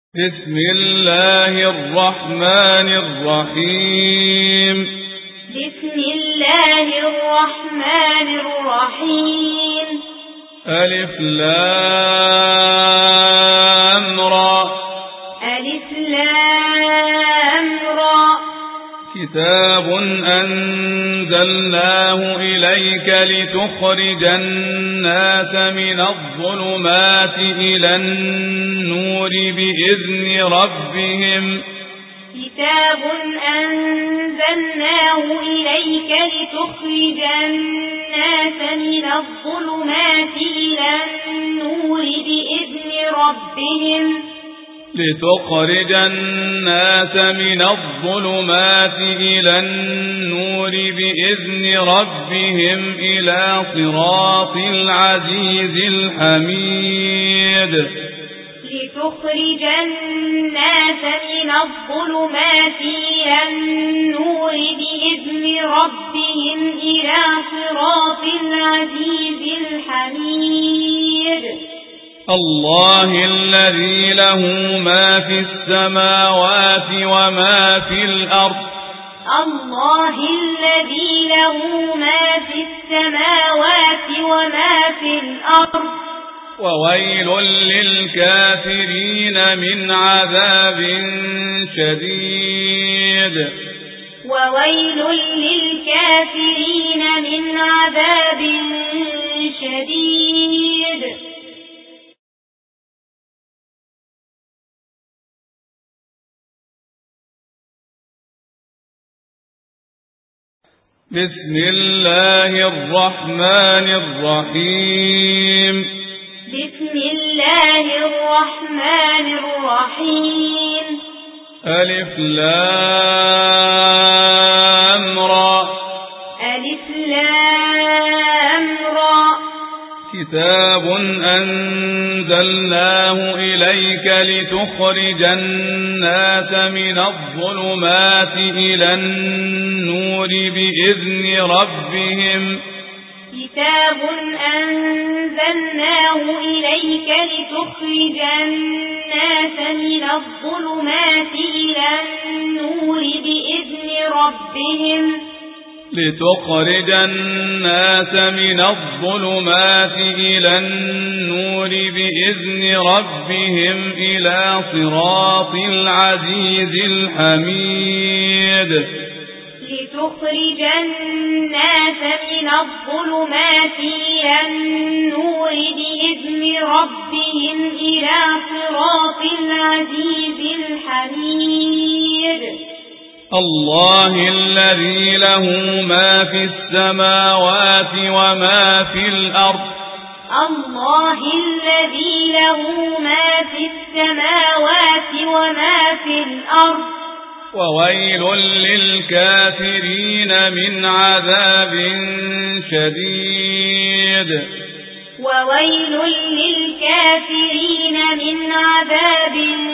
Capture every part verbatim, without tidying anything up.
بسم الله الرحمن الرحيم بسم الله الرحمن الرحيم ألف لام را ألف لام را كتاب أنزلناه إليك لتخرج الناس من الظلمات إلى النور بإذن ربهم كتاب أنزلناه إليك لتخرج الناس من الظلمات إلى النور بإذن ربهم لتخرج الناس من الظلمات إلى النور بإذن ربهم إلى صراط العزيز الحميد لتخرج الناس من الظلمات إلى النور بإذن ربهم إلى صراط العزيز الحميد الله الذي له ما في السماوات وما في الأرض الله الذي له ما في السماوات وما في الأرض وويل للكافرين من عذاب شديد وويل للكافرين من عذاب شديد بسم الله الرحمن الرحيم بسم الله الرحمن الرحيم ألف لام را ألف لام را كتاب أنزلناه إليك لتخرج الناس من الظلمات إلى النور بإذن ربهم كتاب أنزلناه إليك لتخرج الناس من الظلمات إلى النور بإذن ربهم لتخرج الناس من الظلمات إلى النور بإذن ربهم إلى صراط العزيز الحميد لتخرج الناس من الظلمات إلى النور بإذن ربهم إلى صراط العزيز الحميد الله الذي له ما في السماوات وما في الأرض الله الذي له ما في السماوات وما في الأرض وويل للكافرين من عذاب شديد وويل للكافرين من عذاب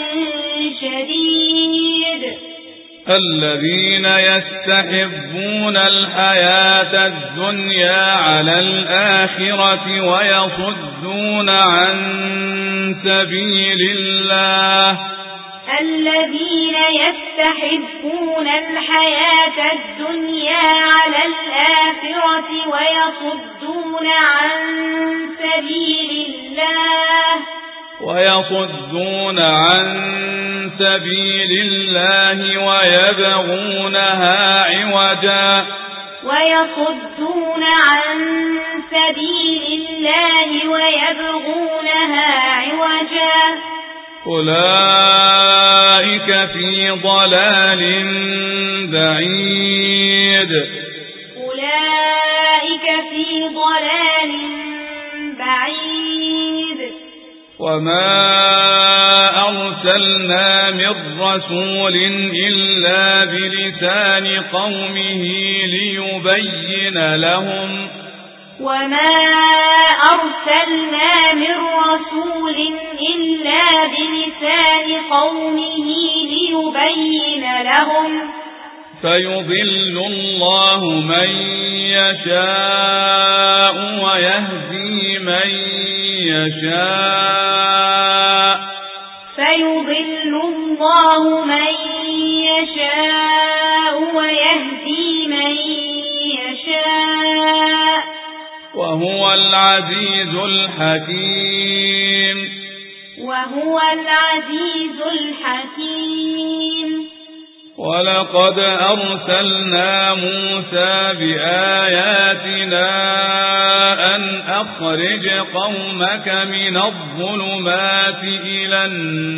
شديد الذين يستحبون الحياة الدنيا على الآخرة ويصدون عن سبيل الله الذين يستحبون الحياة الدنيا على الآخرة ويصدون عن سبيل الله ويصدون عن سبيل الله ويبغونها عوجا ويصدون عن سبيل الله ويبغونها عوجا أولئك في ضلال بعيد أولئك في ضلال بعيد وما أرسلنا من رسول إلا بلسان قومه ليبين لهم وما أرسلنا من رسول إلا بلسان قومه ليبين لهم فيضل الله من يشاء ويهدي من يشاء فيضل فيضل الله من يشاء ويهدي من يشاء وهو العزيز الحكيم وهو العزيز الحكيم ولقد أرسلنا موسى بآياتنا أن أخرج قومك من الظلمات إلى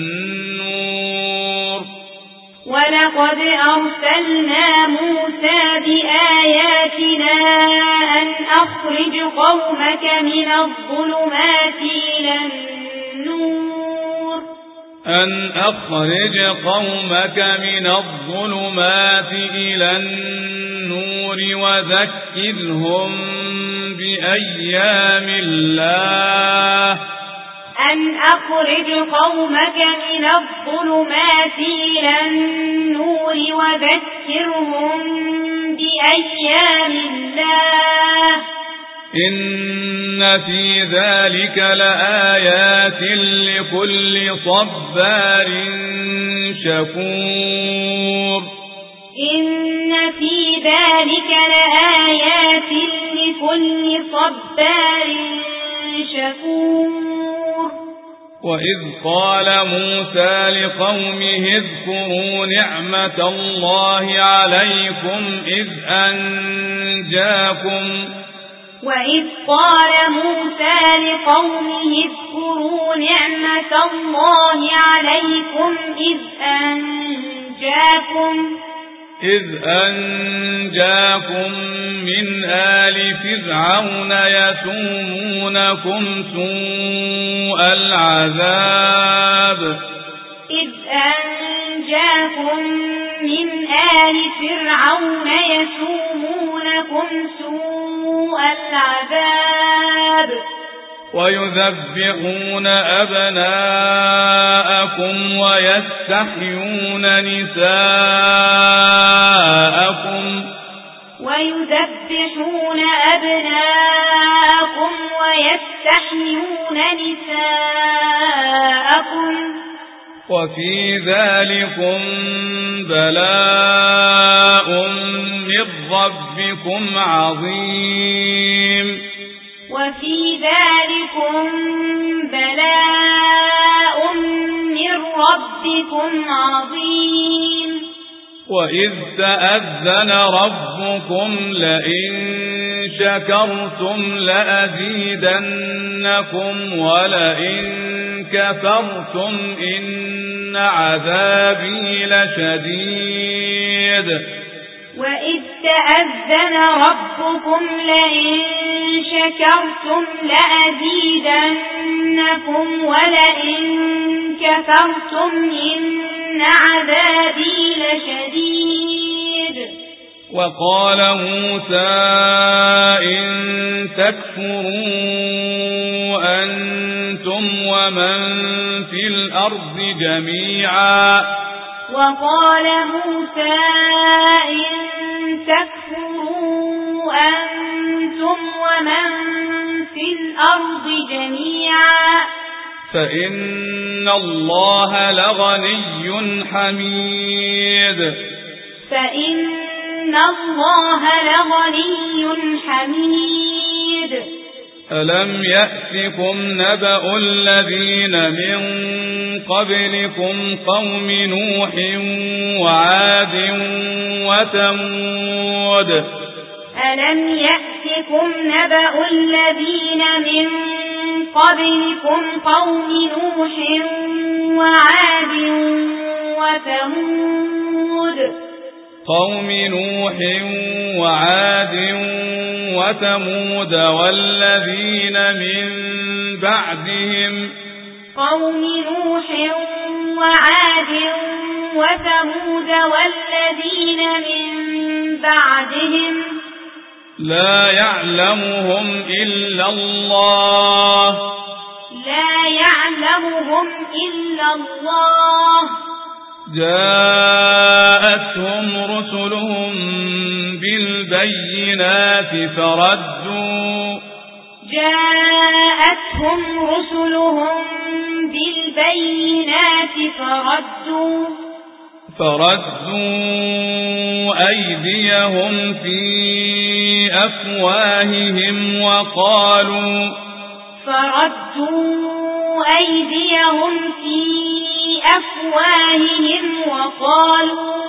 النور ولقد أرسلنا موسى بآياتنا أن أخرج قومك من الظلمات إلى النور أن أخرج قومك من الظلمات إلى النور وذكرهم بأيام الله أن أخرج قومك من الظلمات إلى النور وذكرهم بأيام الله إن في ذلك لآيات لكل صبار شكور إن في ذلك لآيات لكل صبار شكور وإذ قال موسى لقومه اذكروا نعمة الله عليكم إذ أنجاكم وإذ قال موسى لقومه اذكروا نعمة الله عليكم إذ أنجاكم إذ أنجاكم من آل فرعون يسومونكم سوء العذاب إذ أنجاكم من آل فرعون يسومونكم سوء العذاب ويذبحون أبناءكم ويستحيون نساءكم ويذبحون أبناءكم ويستحيون نساءكم وفي ذلكم بلاء من ربكم عظيم وفي ذلكم بلاء من ربكم عظيم وإذ تأذن ربكم لئن شكرتم لأزيدنكم ولئن كفرتم إن عذابي لشديد وإذ تأذن ربكم لئن شكرتم لأزيدنكم ولئن كفرتم إن عذابي لشديد وقال موسى إن تكفروا أنتم ومن في الأرض جميعا وقال موسى إن تكفروا أنتم ومن في الأرض جميعا فإن الله لغني حميد فإن الله لغني حميد ألم يأتكم نبأ الذين من قبلكم قوم نوح وعاد وثمود ألم يأتكم نبأ الذين من قبلكم قوم نوح وعاد وثمود قوم نوح وعاد وثمود والذين من بعدهم قوم نوح وعاد وثمود والذين من بعدهم لا يعلمهم إلا الله لا يعلمهم إلا الله جاءتهم رسلهم بالبينات فردوا جاءتهم رسلهم بالبينات فردوا فردوا فردوا أيديهم في أفواههم وقالوا فردوا أيديهم في أفواههم وقالوا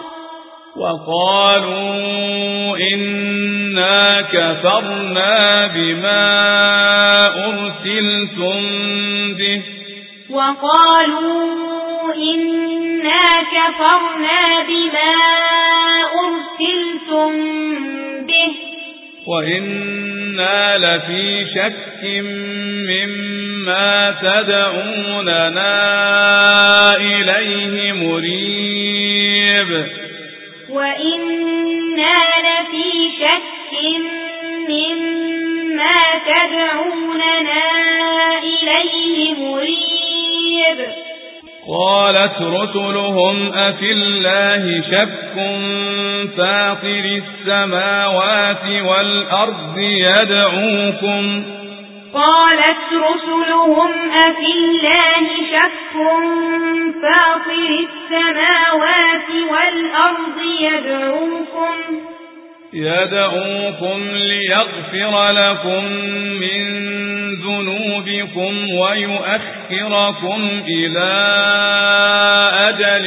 وقالوا إنا كفرنا بما أرسلتم به وقالوا إنا كفرنا بما أرسلتم به وإنا لفي شك مما تدعوننا إليه مريب وإنا لفي شك مما تدعوننا إليه مريب قالت رسلهم أفي الله شك فاطر السماوات والأرض يدعوكم قالت رسلهم أفي الله شك فاطر السماوات والأرض يدعوكم يدعوكم ليغفر لكم من ذنوبكم ويؤخركم إلى أجل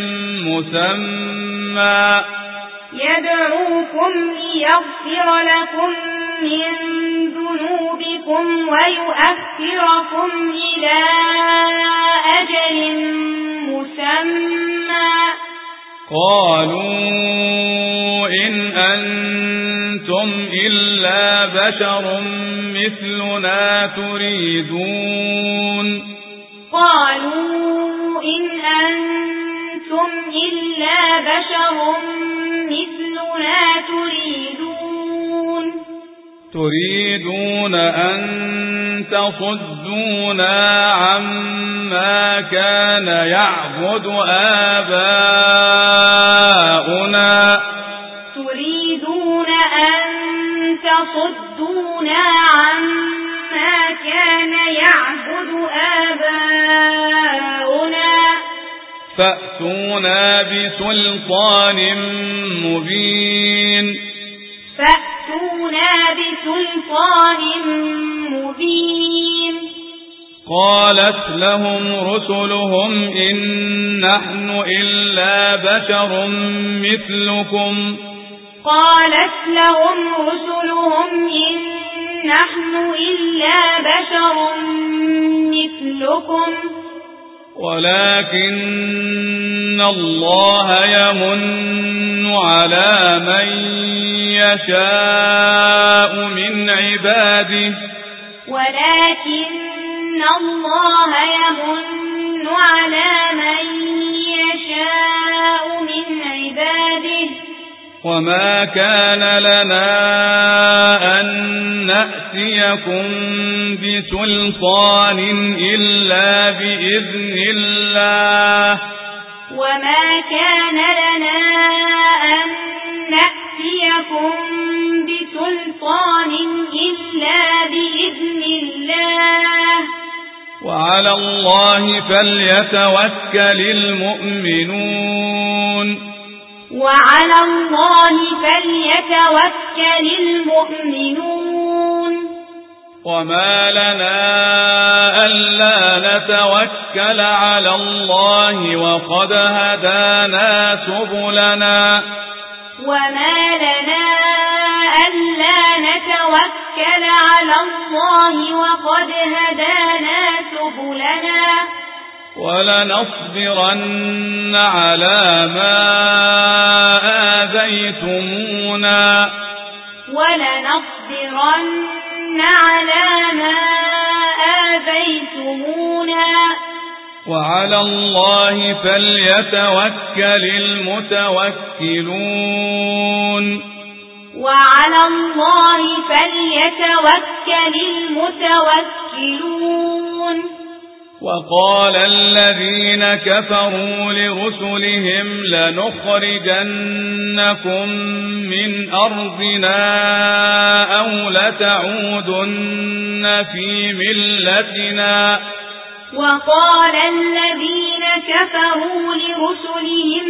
مسمى يدعوكم ليغفر لكم من ذنوبكم ويؤخركم إلى أجل مسمى قالوا إن أنتم إلا بشر مثلنا تريدون قالوا إن أنتم إلا بشر مثلنا تريدون تريدون أن تصدونا عما كان يعبد آباؤنا تريدون أن تصدونا عما كان يعبد آباؤنا فأتونا بسلطان مبين فأتونا بسلطان مبين قالت لهم رسلهم إن نحن إلا بشر مثلكم قالت لهم رسلهم إن نحن إلا بشر مثلكم ولكن الله يمن على من يشاء من عباده ولكن الله يمن على من يشاء من عباده وما كان لنا أن نأتيكم بسلطان إلا بإذن الله وما كان لنا أن نأتيكم بسلطان إلا بإذن الله وعلى الله فليتوكل المؤمنون وعلى الله فليتوكل المؤمنون وما لنا ألا نتوكل على الله وقد هدانا سبلنا وما لنا ألا نتوكل على الله وقد هدانا سبلنا ولنصبرن على ما آذيتمونا ولنصبرن على ما آذيتمونا وعلى الله فليتوكل المتوكلون وعلى الله فليتوكل المتوكلون وقال الذين كفروا لرسلهم لنخرجنكم من أرضنا أو لتعودن في ملتنا وقال الذين كفروا لرسلهم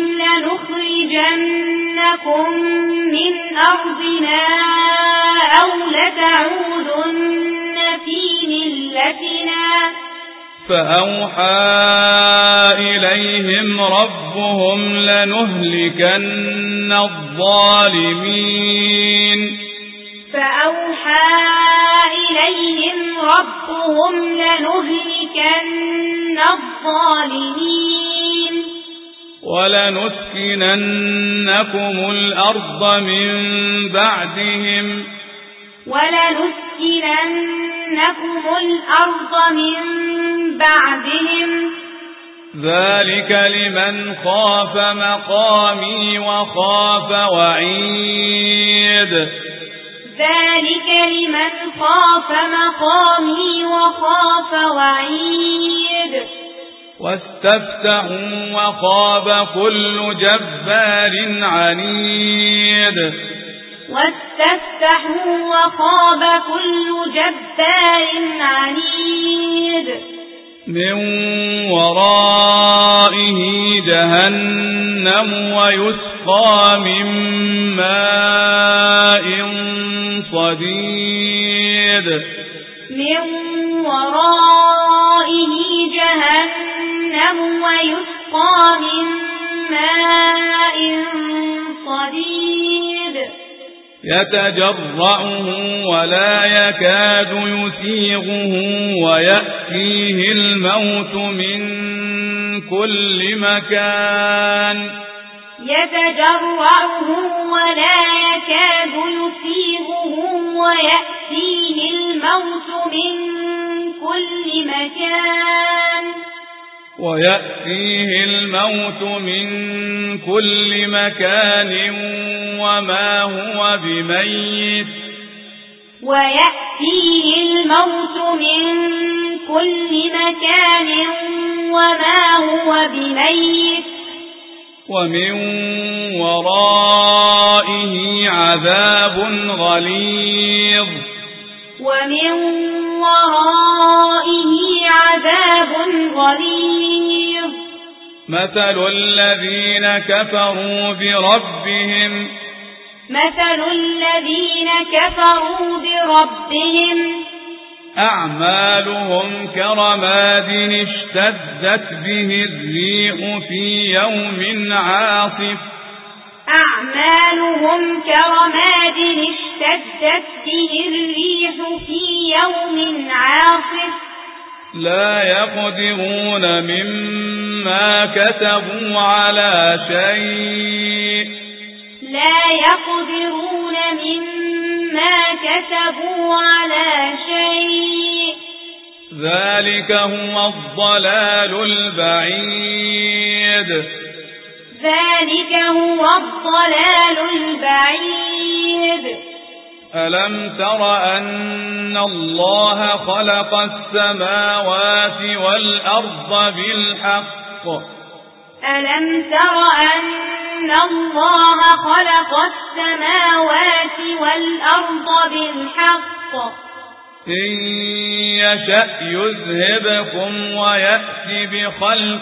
لنخرجنكم من أرضنا أو لتعودن في ملتنا فأوحى إليهم ربهم لنهلكن الظالمين فأوحى إليهم ربهم لنهلكن الظالمين ولنسكننكم الأرض من بعدهم ولنسكننكم الأرض من بعدهم ذلك لمن خاف مقامي وخاف وعيد ذلك لمن خاف مقامي وخاف وعيد واستفتحوا وخاب كل جبار عنيد واستفتحوا وخاب كل جبار عنيد من ورائه جهنم ويسقى من ماء صديد من ورائه جهنم ويسقى من ماء صديد يتجرعه ولا يكاد يسيغه ويأتيه الموت من كل مكان يتجرعه ولا يكاد يسيغه ويأتيه الموت من كل مكان ويأتيه الموت من كل مكان وما هو بميت ويأتيه الموت من كل مكان وما هو بميت ومن ورائه عذاب غليظ ومن ورائه عذاب غليظ مثل الذين كفروا بربهم مثل الذين كفروا بربهم أعمالهم كرماد اشتدت به الريح في يوم عاصف أعمالهم كرماد اشتدت به الريح في يوم عاصف لا يقدرون مما كتبوا على شيء لا يقدرون مما كتبوا على شيء ذلك هو الضلال البعيد ذلك هو الضلال البعيد ألم تر أن الله خلق السماوات والأرض بالحق ألم تر أن الله خلق السماوات والأرض بالحق إن يشأ يذهبكم ويأتي بخلق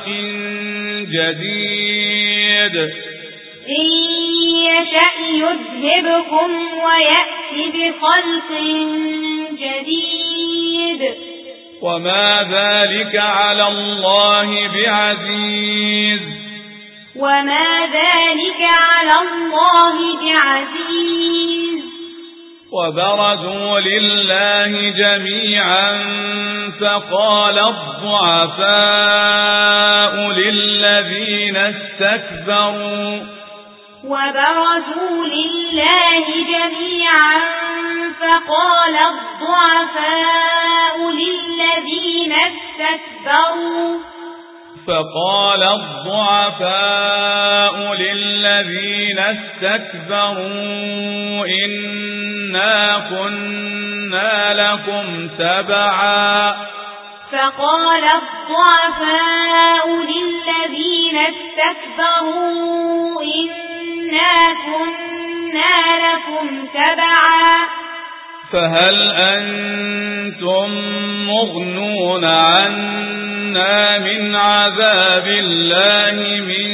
جديد إن يشأ يذهبكم ويأتي بخلق جديد وما ذلك على الله بعزيز وما ذلك على الله بعزيز وبرزوا لله جميعا فقال الضعفاء للذين استكبروا وبرزوا لله جميعا فقال الضعفاء للذين استكبروا فقال الضعفاء للذين استكبروا إنا كنا لكم تبعا فقال الضعفاء للذين استكبروا إنا كنا لكم تبعا فهل أنتم مغنون عنا من عذاب الله من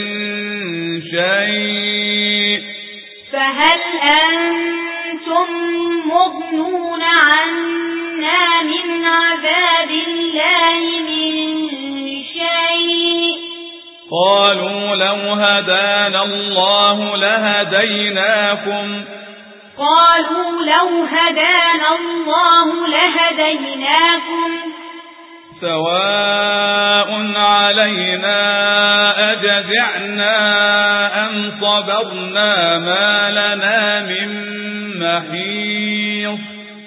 شيء فهل أنتم مغنون عنا من عذاب الله من شيء قالوا لو هدانا الله لهديناكم قالوا لو هدانا الله لهديناكم سواء علينا أجزعنا أم صبرنا ما لنا من محيص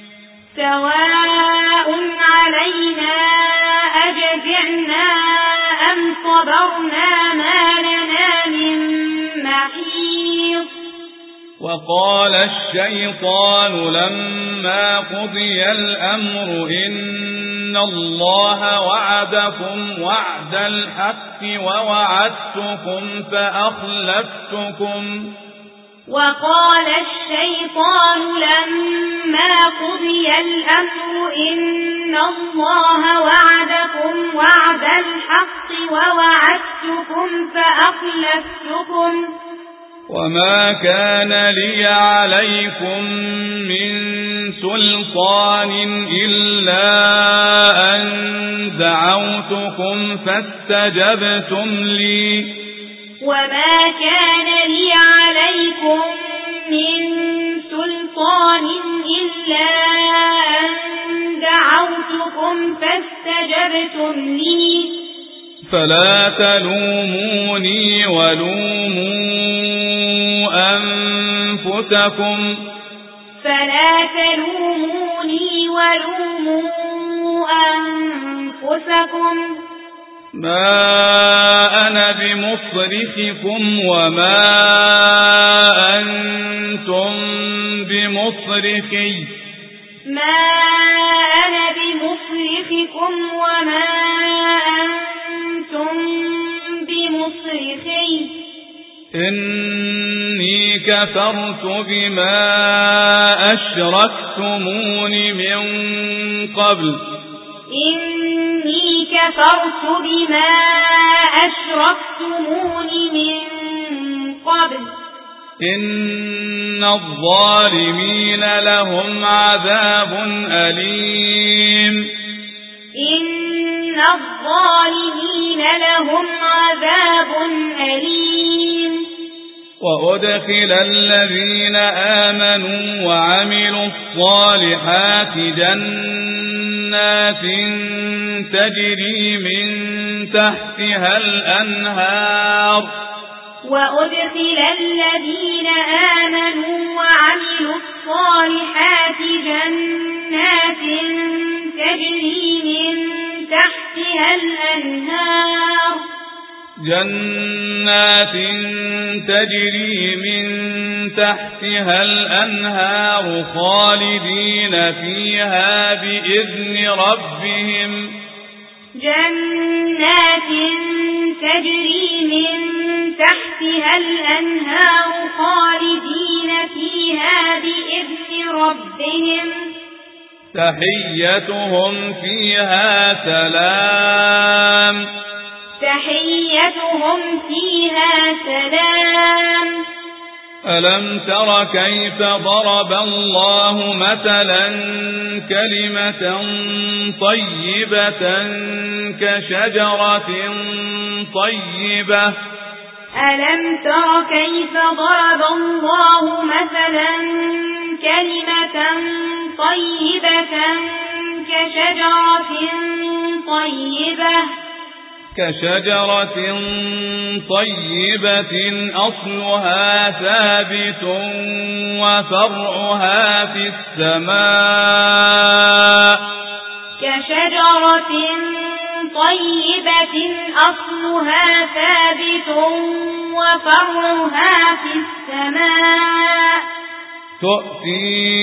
سواء علينا أجزعنا أم صبرنا ما لنا من محيص وقال الشيطان لما قضي الأمر إن الله وعدكم وعد الحق ووعدتكم فأخلفتكم وقال الشيطان لما قضي الأمر إن الله وعدكم وعد الحق ووعدتكم فأخلفتكم وما كان لي عليكم من سلطان إلا أن دعوتكم فاستجبتم لي وما كان لي عليكم من سلطان إلا أن دعوتكم فاستجبتم لي فلا تلوموني ولوموا أنفسكم فلا تلوموني ولوموا أنفسكم ما أنا بمصرخكم وما أنتم بمصرخي ما أنا بمصرخكم وما أنتم بمصرخي إني كفرت بما أشركتمون من قبل إني كفرت بما أشركتمون من قبل إن الظالمين لهم عذاب أليم إن الظالمين لهم عذاب أليم وأدخل الذين آمنوا وعملوا الصالحات جنات تجري من تحتها الأنهار وأدخل الذين آمنوا وعملوا الصالحات جنات تجري من تحتها الأنهار جنات تجري من تحتها الأنهار خالدين فيها بإذن ربهم جنات تجري من تحتها الأنهار خالدين فيها بإذن ربهم تحيتهم فيها سلام تحيتهم فيها سلام ألم تر كيف ضرب الله مثلا كلمة طيبة كشجرة طيبة ألم تر كيف ضرب الله مثلا كلمة طيبة كشجرة طيبة كشجرة طيبة أصلها ثابت وفرعها في السماء كشجرة طيبة أصلها ثابت وفرعها في السماء تؤتي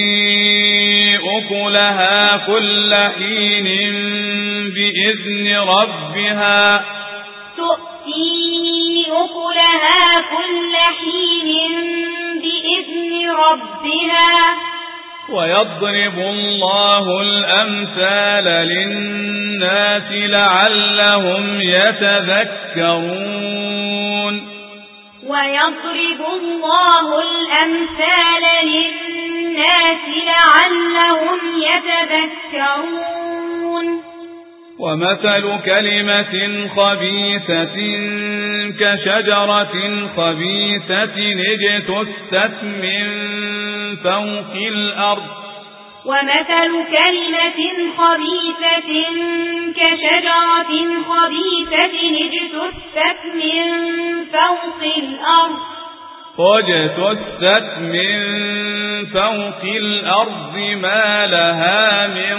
أكلها كل حين بإذن ربها تؤتي أكلها كل حين بإذن ربها ويضرب الله الأمثال للناس لعلهم يتذكرون ويضرب الله الأمثال للناس لعلهم يتذكرون ومثل كلمة خبيثة كشجرة خبيثة اجتثت من فوق الأرض ومثل كلمة خبيثة كشجرة خبيثة اجتثت من فوق الأرض واجتثت من فوق الأرض ما لها من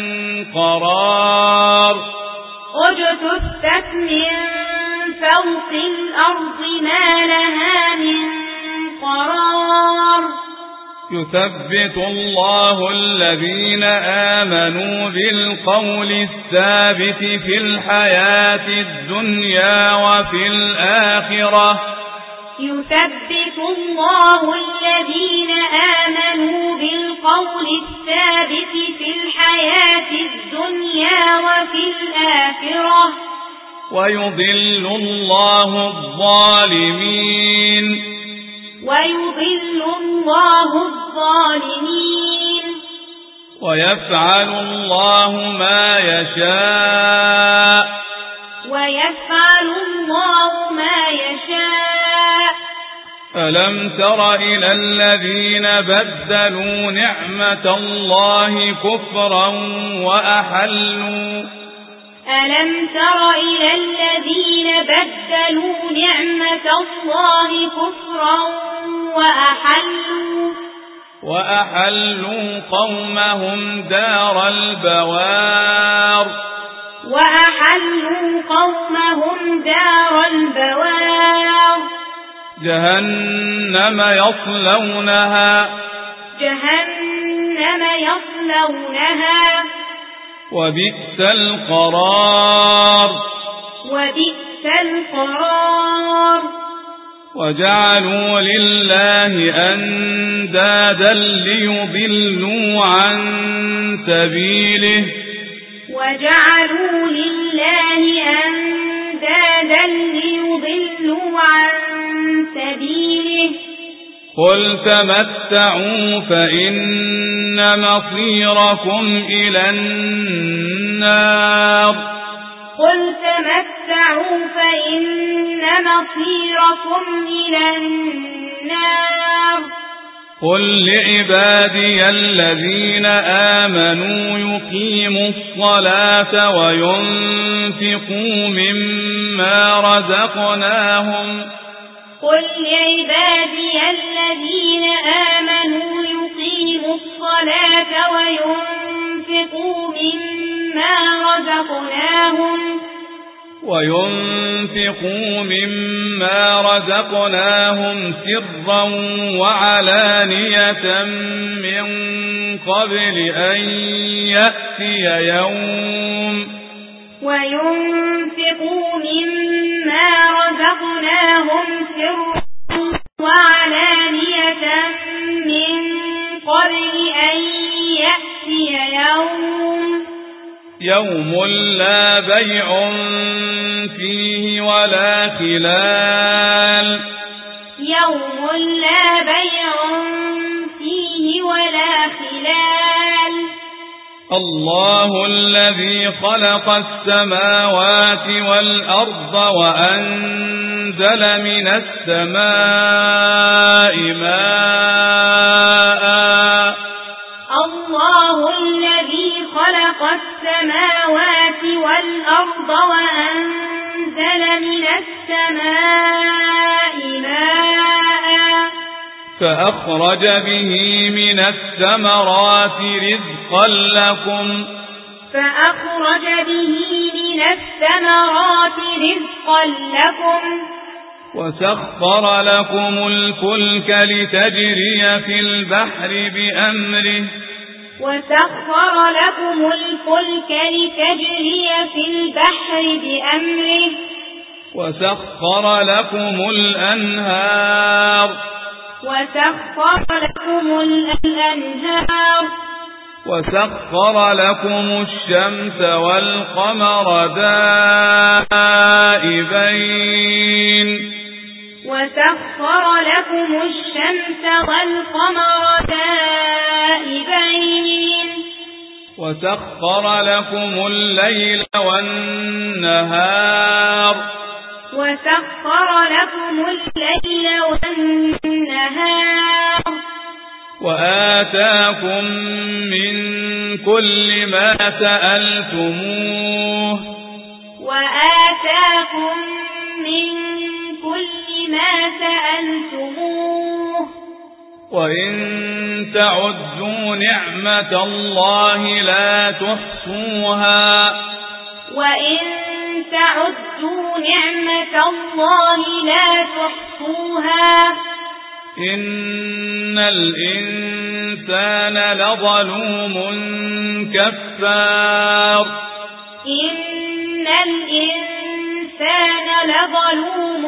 قرار واجتثت من فوق الأرض ما لها من قرار يثبت الله الذين آمنوا بالقول الثابت في الحياة الدنيا وفي الآخرة يثبت الله الذين آمنوا بالقول الثابت في الحياة الدنيا وفي الآخرة ويضل الله الظالمين ويضل الله الظالمين ويفعل الله ما يشاء ويفعل الله ما يشاء ألم تر إلى الذين بدلوا نعمة الله كفرا وأحلوا ألم تر إلى الذين بدلوا نعمة الله كفرا وأحلوا وأحلوا قومهم دار البوار وأحلوا قومهم دار البوار جهنم يصلونها جهنم يصلونها وبئس القرار وبئس القرار وجعلوا لله أندادا ليضلوا عن سبيله وجعلوا لله أندادا ليضلوا عن سبيله قل تمتعوا فإن مصيركم إلى النار قل تمتعوا فإن مصيركم إلى النار قل لعبادي الذين آمنوا يقيموا الصلاة وينفقوا مما رزقناهم قل لعبادي الذين آمنوا يقيموا الصلاة وينفقوا مما رزقناهم وينفقوا مما رزقناهم سرا وعلانية من قبل أن يأتي يوم وينفقوا مما رزقناهم سرا وعلانية من قبل أن يأتي يوم يوم لا بيع فيه ولا خلال يوم لا بيع فيه ولا خلال الله الذي خلق السماوات والأرض وأنزل من السماء ماء الله الذي خلق السماوات والأرض وأنزل من السماء ماء فأخرج به من الثمرات رزقا لكم فأخرج به من الثمرات رزقا لكم وسخر لكم الفلك لتجري في البحر بأمره وسخر لكم الفلك لتجري في البحر بأمره وسخر لكم الأنهار وسخر لكم الأنهار وسخر لكم الشمس والقمر دائبين وسخر لكم الشمس والقمر دائبين وسخر لكم الليل والنهار وسخر لكم الليل والنهار وآتاكم من كل ما سألتموه وآتاكم من كل ما سألتموه وإن تعدوا نعمة الله لا تحصوها وإن تعدوا نعمة الله لا تحصوها إن الإنسان لظلوم كفار إن الإنسان لظلوم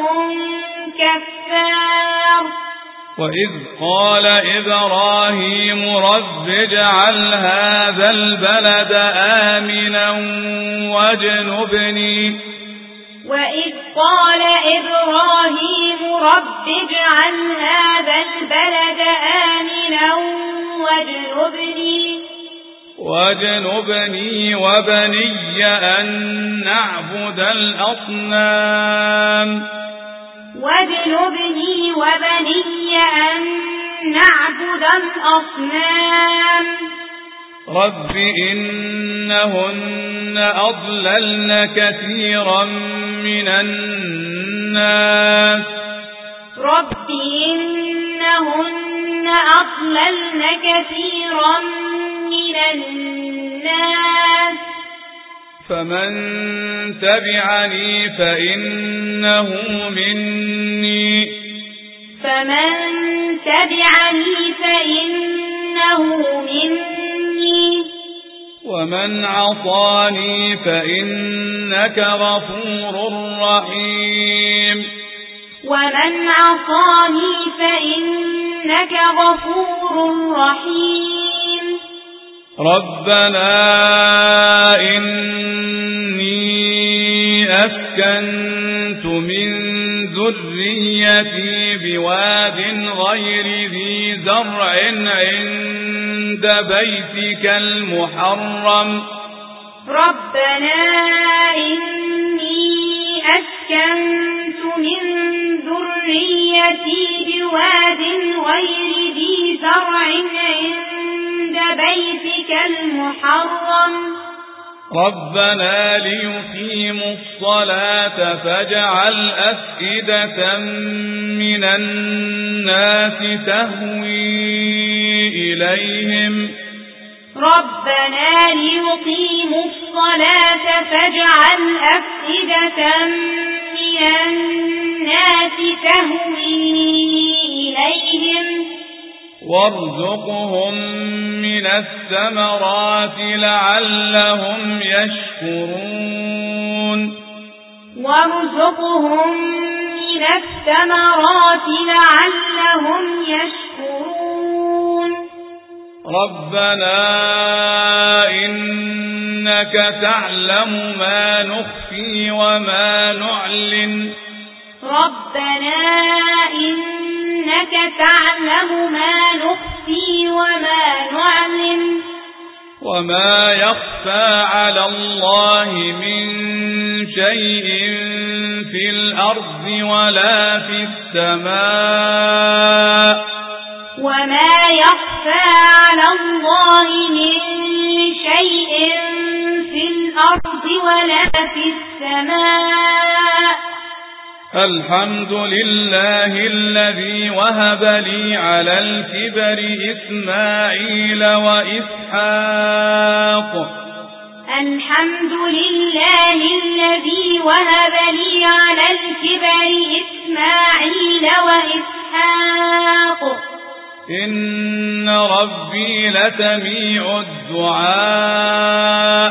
كفار وإذ قال إبراهيم رب اجعل هذا البلد آمنا واجنبني وإذ قال إبراهيم رب اجعل هذا البلد آمنا واجنبني واجنبني وبني أن نعبد الأصنام واجنبني وبني أن نعبد الأصنام رب إنهن أضللن كثيرا من الناس رب إنهن أضللن كثيرا من الناس فمن تبعني فإنه مني فمن تبعني فإنه مني ومن عصاني فإنك غفور رحيم ومن عصاني فإنك غفور رحيم ربنا إني أسكنت من ذريتي بواد غير ذي زرع عند بيتك المحرم ربنا إني أسكنت من ذريتي بواد غير ذي زرع عند بيتك المحرم ربنا ليقيموا الصلاة فاجعل أفئدة من الناس تهوي إليهم ربنا ليقيموا الصلاة فاجعل أفئدة من الناس تهوي إليهم وارزقهم من الثمرات لعلهم يشكرون وارزقهم من الثمرات لعلهم يشكرون ربنا إنك تعلم ما نخفي وما نعلن ربنا إنك تعلم ما نخفي وما نعلن وما يخفى على الله من شيء في الأرض ولا في السماء وما يخفى على الله من شيء في الأرض ولا في السماء الحمد لله الذي وهب لي على الكبر إسماعيل وإسحاق الحمد لله الذي وهب لي على الكبر إسماعيل وإسحاق إن ربي لسميع الدعاء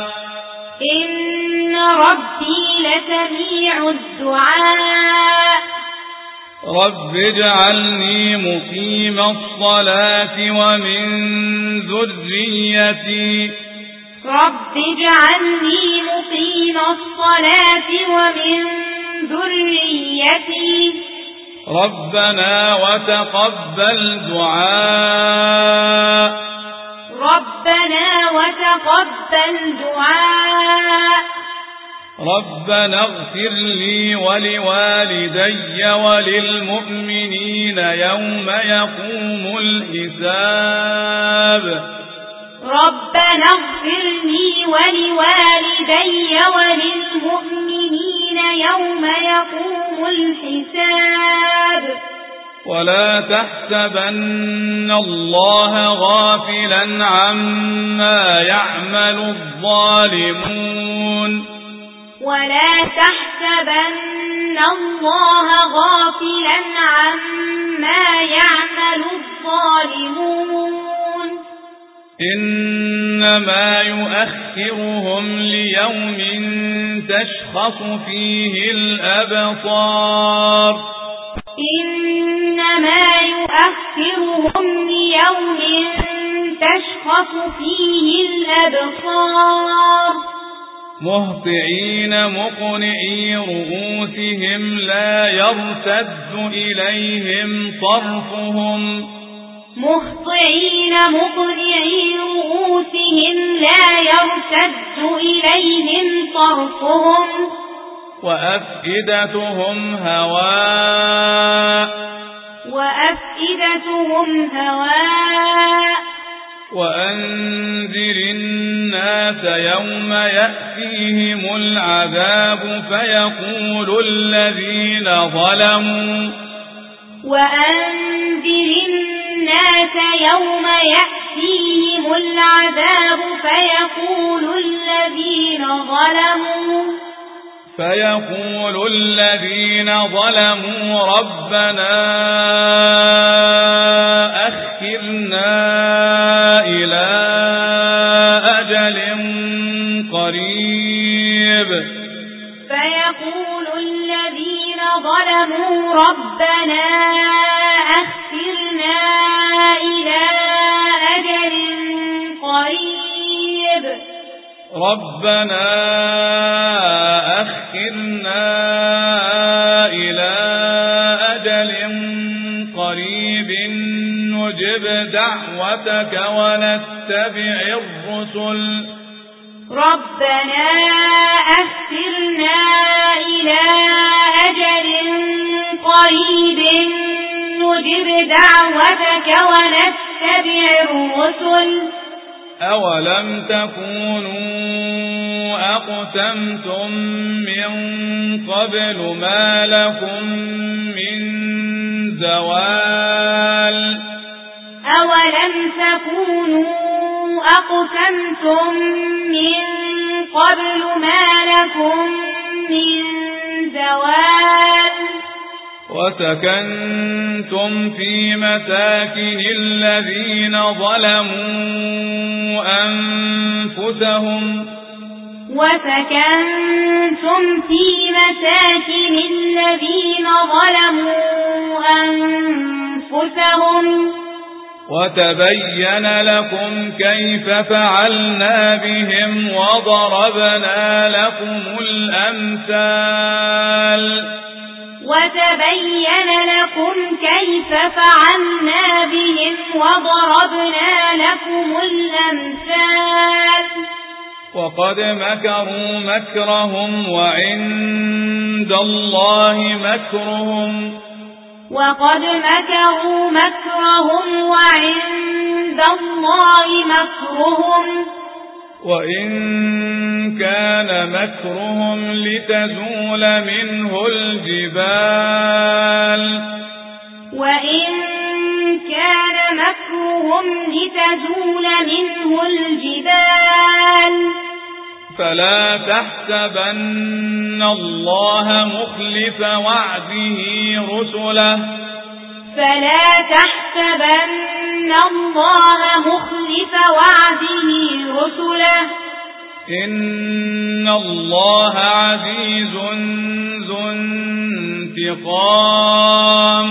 إن ربي لسميع الدعاء رب اجعلني مقيم الصلاة ومن ذريتي رب اجعلني مقيم الصلاة ومن ذريتي ربنا وتقبل دعاء ربنا وتقبل دعاء ربنا اغفر لي ولوالدي وللمؤمنين يوم يقوم الحساب ربنا اغفر لي ولوالدي وللمؤمنين يوم يقوم الحساب ولا تحسبن الله غافلا عما يعمل الظالمون ولا تحسبن الله غافلا عما يعمل الظالمون إنما يؤخرهم ليوم تشخص فيه الأبصار إنما يؤخرهم ليوم تشخص فيه الأبصار مهطعين مقنعي رؤوسهم لا يرتد إليهم طرفهم مهطعين مقنعي رؤوسهم لا يرتد إليهم طرفهم وأفئدتهم هواء وأفئدتهم هواء وأنذر الناس يوم يأتيهم العذاب فيقول الذين ظلموا وأنذر الناس يوم يأتيهم العذاب فيقول الذين ظلموا فيقول الذين ظلموا ربنا أخرنا إلى أجل قريب فيقول الذين ظلموا ربنا أخرنا إلى أجل قريب ربنا أخرنا إلى أجل قريب نجب دعوتك ونتبع الرسل ربنا أخرنا إلى أجل قريب نجب دعوتك ونتبع الرسل أولم تكونوا أقسمتم من قبل ما لكم من زوال أولم تكونوا أقسمتم من قبل ما لكم من زوال وسكنتم في مساكن الذين ظلموا أنفسهم وسكنتم في مساكن الذين ظلموا أنفسهم وتبين لكم كيف فعلنا بهم وضربنا لكم الأمثال وتبين لكم كيف فعلنا بهم وضربنا لكم الأمثال وقد مكروا مكرهم وعند الله مكرهم وقد مكروا مكرهم وعند الله مكرهم وإن كان مكرهم لتزول منه الجبال وإن كان مكرهم لتزول منه الجبال فلا تحسبن الله مخلف وعده رسله فلا تحسبن الله مخلف وعده رسله إن الله عزيز ذو انتقام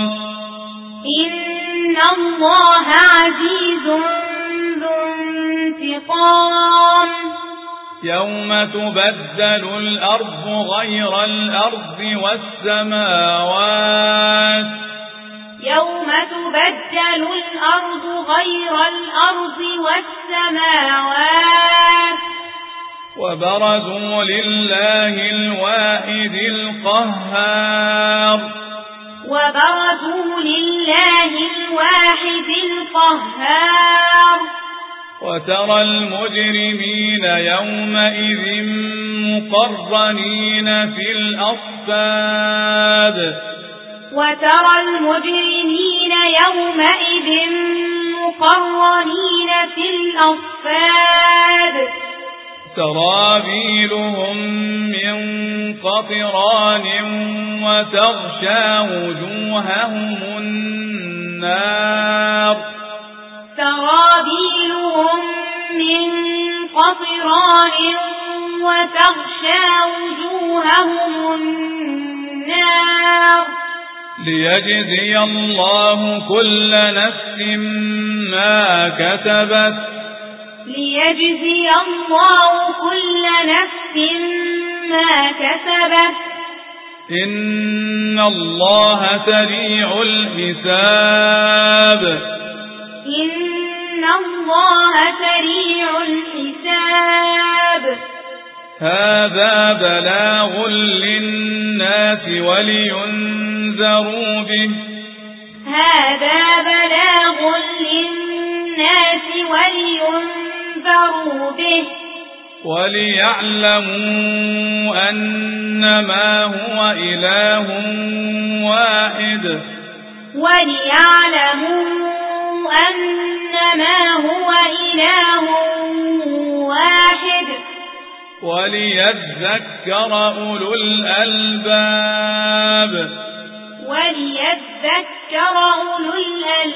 إن الله عزيز ذو انتقام يوم تبدل الأرض غير الأرض والسماوات يوم تبدل الأرض غير الأرض والسماوات وبرزوا لله الواحد القهار وبرزوا لله الواحد القهار وترى المجرمين يومئذ مقرنين في الأصفاد وترى المجرمين يومئذ مقرنين في الأصفاد سرابيلهم من قطران وتغشى وجوههم النار سرابيلهم من قطران وتغشى وجوههم النار ليجزي الله كل نفس ما كسبت ليجزي الله كل نفس ما كسبت إن الله سريع الحساب إن الله سريع الحساب هذا بلاغ للناس ولينذروا به هذا بلاغ للناس ولينذروا به وليعلموا أنما هو إله واحد وليعلموا أنما هو إله واحد وليذكر أولو الألباب وليذكر أولو الألباب